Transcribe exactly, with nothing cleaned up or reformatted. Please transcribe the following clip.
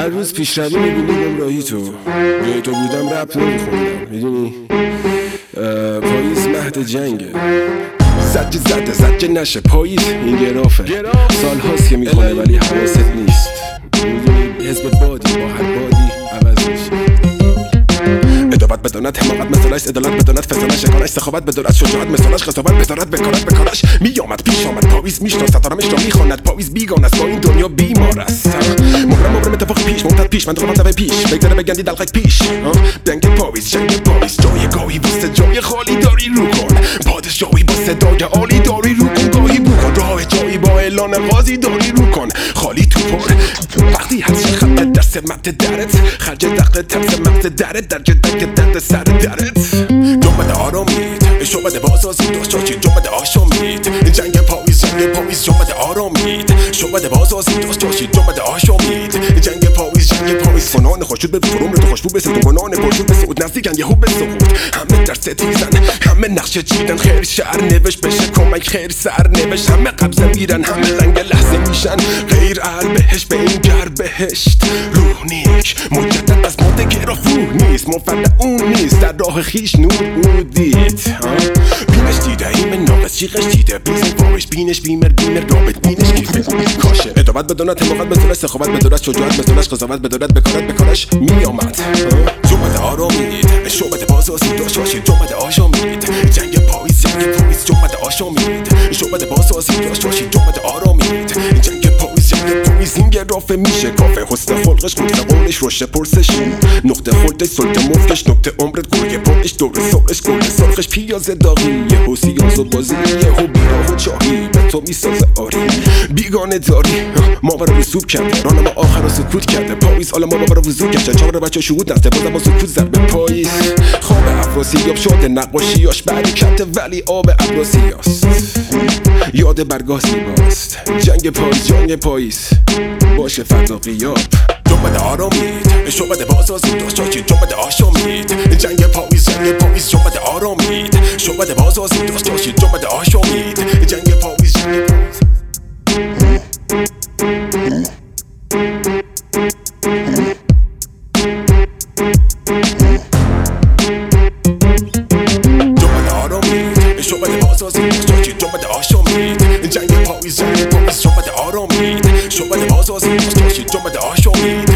هر روز پیشروی میبینی گمراهی تو جای تو بودم رپ نمیخوندم میدونی پاییز مهد جنگه زجه زده زجه نشه پاییز این گرافه سال هاست که میخونه ولی حواست نیست میدونی حزب بادی با هر بادی عوض میشه ادابت بداند حماقت مثالش عدالت بداند فسانش شکانش سخاوت بدارد شجاعت مثالش قضاوت بذارد بکارت بکارش میامد پیش آمد پاویز میشناسد آرامش را میخواند پاویز بیگانه است با این دنیا بیمار است مبرم مبرم اتفاق پیش ممتد پیش من دارم دفعه پیش بگذره بگندی دلقک پیش دنگ پاویز جنگ پاویز جای گاهی وسط جای خالی داری رو کن پادشاهی با صدای عالی داری رو کن گاهی بو کن راه جایی با اعلان قاضی داری رو کن خالی تو پر وقتی هست خط در سمت درت خرج دقیق ترس مغز درت در جدک درد سر درت جنبت آرامید شعبت بازازی داشت چاچی جنبت آشامید جنگ پاویز جنگ پاویز جنبت آرامید شعبت بازازی داشت چاچی جنبت آشامید جنگ پاویز جنگ پاویز فنان خوشود به فرم رو خوشبو بسه تو گنان پرشود به سعود نزدیکن یهو به سقوط همه در ستیزن همه نقشه چیدن خیر شعر نوش بشه کمک خیر سر نوش همه قبضه میرن همه لنگ لحظه میشن غیر ال بهش به این گر بهشت روح نیک مجدد از ماده گرا روح نیست مفرد اون نیست در راه خیش نور اون دید بینش دیده ایمه ناقص چیقش دیده بیزن فاوش بینش بیمر بیمر رابط بینش کیفه کاشه ادابت بداند حماقت بزرش سخاوت بدارد شجاعت مثالش قضاوت بدارد بکارت بکارش میامد جنبت آرامید شعبت بازازی داشت چاشید جنبت آشامید جنگ پاییز جنگ پاییز جنبت آشامید شعبت بازازی داشت چاشید جنبت آرامید جنگ پاییز جنگ پاییز این گرافه میشه کافه حسن خلقش قدر قولش روشه پرسشی نقطه خلدش سلطه مفکش نقطه عمرت گرگه پرش دور سالش گل سرخش پیاز داغی یهو سیاز و بازی یهو بیراه و چاهی به تو میسازه آری بیگانه داری ماورا رو سوب کرده ران ما آخر رو سکوت کرده پاییز حالا ماورا رو وزود گشته چهار بچه شهود نسته بازم با سکوت زد به پاییز خواب افراسی یاب شده نقاشیاش برکته ولی آب افراسی هست یاد برگاه زیباست جنگ پاییز جنگ پاییز باشه فردا قیاب جنبت آرامید شعبت بازازی داشت چاچی جنبت آشامید جنگ پاییز جنگ پاییز جنبت آرامید شعبت بازازی داشت چاچی جنبت آشامید جنگ پاییز جنگ پاییز جنبت آرامید شعبت بازازی داشت چاچی جنبت آشامید جنگ پاییز جنگ پاییز جنبت آرامید شعبت بازازی داشت چاچی جنبت آشامید